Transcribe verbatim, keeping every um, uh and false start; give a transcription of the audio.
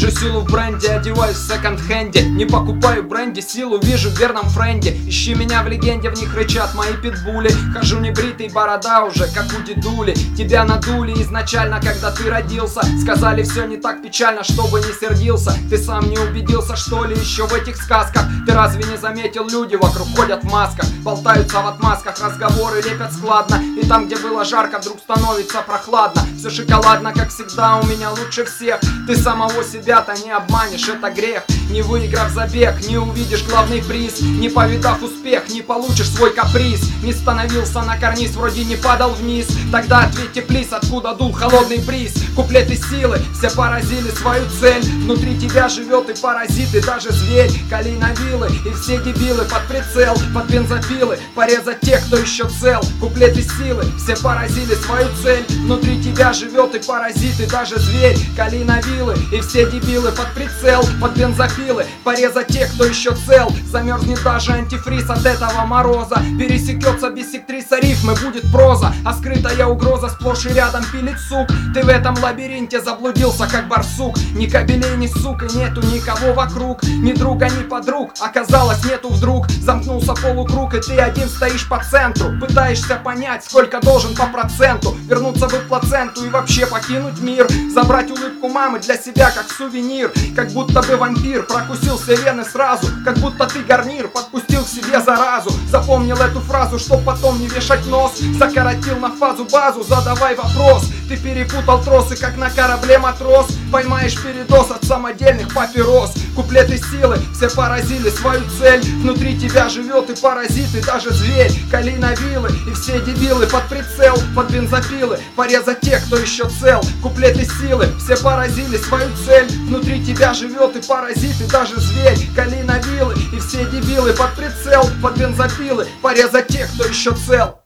Вижу силу в бренде, одеваюсь в секонд-хенде. Не покупаю бренди, силу вижу в верном френде. Ищи меня в легенде, в них рычат мои питбули. Хожу небритый, борода уже, как у дедули. Тебя надули изначально, когда ты родился. Сказали, все не так печально, чтобы не сердился. Ты сам не убедился, что ли, еще в этих сказках? Ты разве не заметил, люди вокруг ходят в масках, болтаются в отмазках, разговоры лепят складно. И там, где было жарко, вдруг становится прохладно. Все шоколадно, как всегда, у меня лучше всех. Ты самого себя-то не обманешь, это грех. Не выиграв забег, не увидишь главный приз. Не повидав успех, не получишь свой каприз. Не становился на карниз, вроде не падал вниз. Тогда ответьте, плиз, откуда дул холодный бриз. Куплеты силы, все поразили свою цель. Внутри тебя живет и паразит, и даже зверь. Калейновилы и все дебилы под прицел, под бензопилы, порезать тех, кто еще цел. Куплеты силы, все поразили свою цель. Внутри тебя живет и паразит, и даже зверь. Калейновилы и все дебилы под прицел, под бензопилы, порезать тех, кто еще цел. Замерзнет даже антифриз от этого мороза. Пересекется биссектриса рифмы, будет проза. А скрытая угроза сплошь и рядом пилит сук. Ты в этом лабиринте заблудился, как барсук. Ни кабелей, ни сук, и нету никого вокруг. Ни друга, ни подруг, оказалось нету вдруг. Замкнулся полукруг, и ты один стоишь по центру. Пытаешься понять, сколько должен по проценту. Вернуться бы в плаценту и вообще покинуть мир. Забрать улыбку мамы для себя, как сувенир. Как будто бы вампир прокусил все вены сразу. Как будто ты гарнир подпустил к себе заразу. Запомнил эту фразу, чтоб потом не вешать нос. Закоротил на фазу базу, задавай вопрос. Ты перепутал тросы, как на корабле матрос. Поймаешь передоз от самодельных папирос. Куплеты силы, все поразили свою цель. Внутри тебя живет и паразит, и даже зверь. Калейновилы и все дебилы под прицел, под бензопилы, порезать тех, кто еще цел. Куплеты силы, все поразили свою цель. Внутри тебя живет и паразит, и даже зверь. Калейновилы и все дебилы под прицел, под бензопилы, порезать тех, кто еще цел.